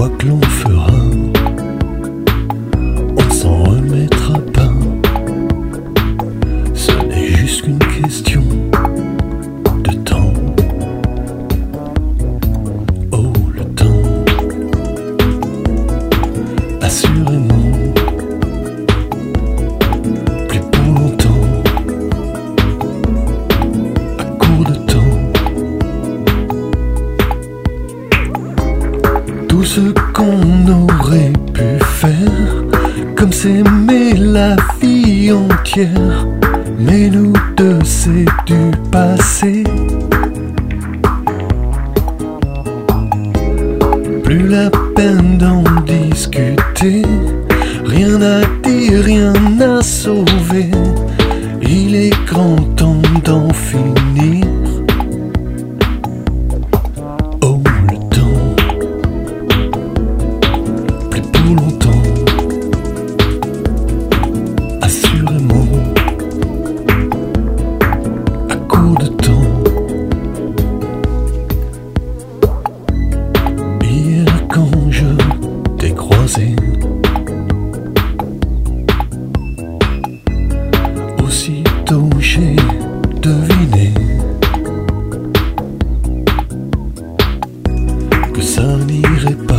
quoi que l'on fera, on ne s'en remettra pas. Ce n'est juste qu'une question de temps. Oh, le temps, assurément, plus pour longtemps, à court de temps. Tout ce qu'on aurait pu faire, comme s'aimer la vie entière, mais nous deux c'est du passé. Plus la peine d'en discuter, rien à dire, rien à sauver. Il est grand temps d'en finir. Oh, le temps, plus pour longtemps, assurément, à court de temps. Hier quand je t'ai croisé, aussitôt j'ai deviné que ça n'irait pas.